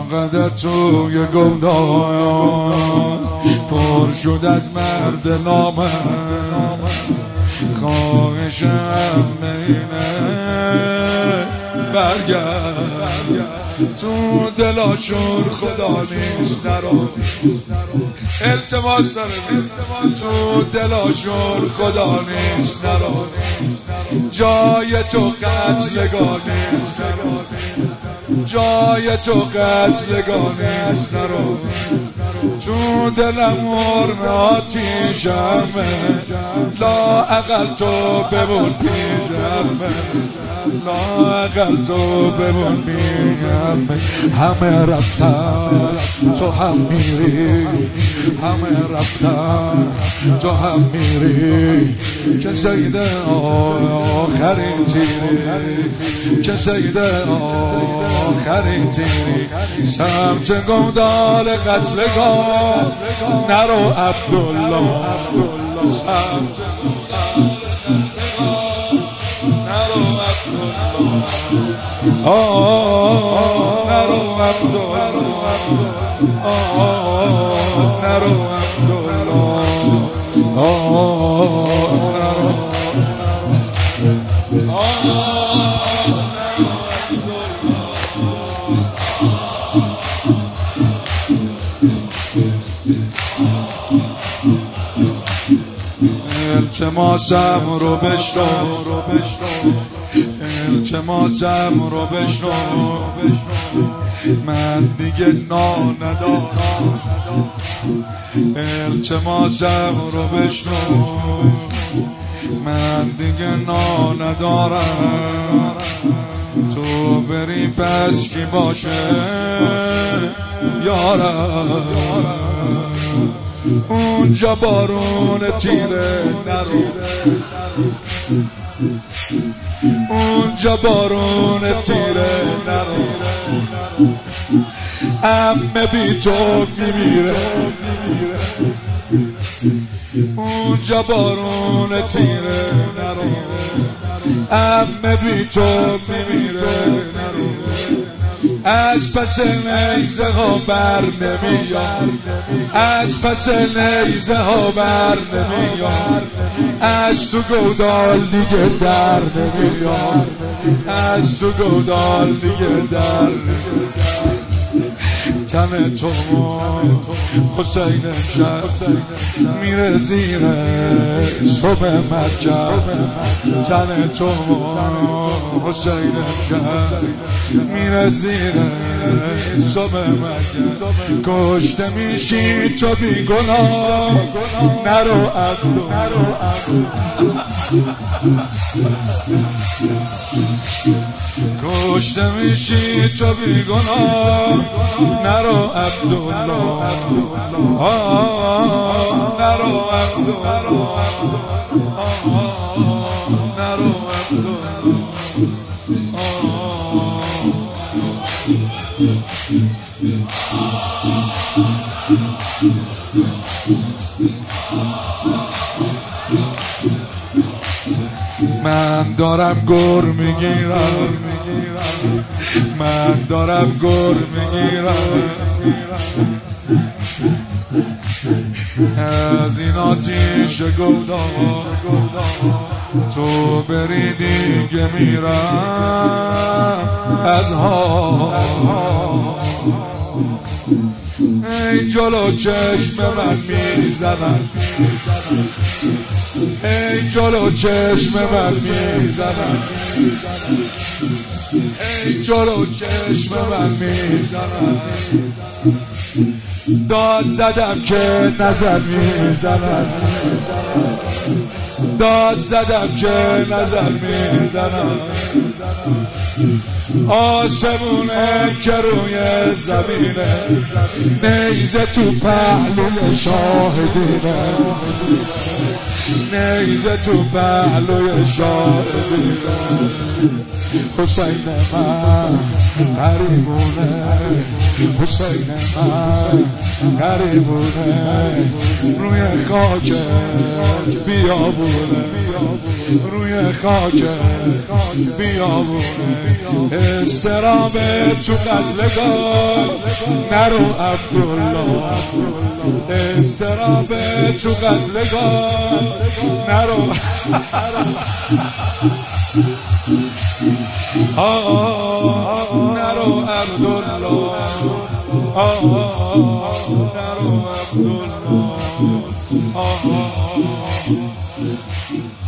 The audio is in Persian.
انقدر توی گودان پر شد از مرد نامه، خواهشم اینه برگرد تو دلاشون، خدا نیست نرو. التماس داره تو دلاشون، خدا نیست نرو. جای تو قتلگاه نیست نرو، جای تو قتلگاه نیست نرو. تو دلم مرم آتیشمه، لا اقل تو بمون پیشمه، لا اقل تو بمون پیشمه. همه رفتن تو هم میری، همه رفتن تو هم میری، که سید آخرین تیری، که سید آخرین تیری. سمت گودال قتلگاه نرو عبدالله، سمت گودال نرو عبدالله، نرو عبدالله، نرو عبدالله، التماسم رو بشنو، التماسم رو بشنو. من دیگه نا ندارم، التماسم رو بشنو. من دیگه نا ندارم، تو بری پس کی باشه یارم. اونجا بارون تیره نرو، اونجا بارون تیره نرو. عمه بی تو میمیره، اونجا بارون تیره نرو. عمه بی تو میمیره نرو. از پس نیزه ها بر نمیاد، از پس نیزه ها بر نمیاد. از تو گودال دیگه در نمیاد، از تو گودال دیگه در نمیاد. تن تو حسین شب میره زیر صبح مرکب، تن تو حسین شب میره زیر صبح مرکب. کشته میشی تو بی گناه نرو عبدو، کشته میشی تو بی گناه نرو عبدالله، نرو عبدالله، نرو عبدالله. من دارم گر میگیرم، من دارم گر میگیرم از این آتیش گودال. تو بری دیگه میرم از ها. ای جلو چشم من میزنن، ای جلو چشم من میزنن، ای جلو چشم من میزنن. داد زدم که نظر میزنن، داد زدم که نظر میزنن. آسمونه که روی زمینه، نیزه تو پهلوی شاهدینه، نیزه تو پهلوی شاهدینه. حسین من پریمونه، حسین من غریبونه روی خاک بیابونه روی خاک بیابونه استراب تو قتلگاه نرو عبدالله استراب تو قتلگاه نرو نرو عبدالله نرو عبدالله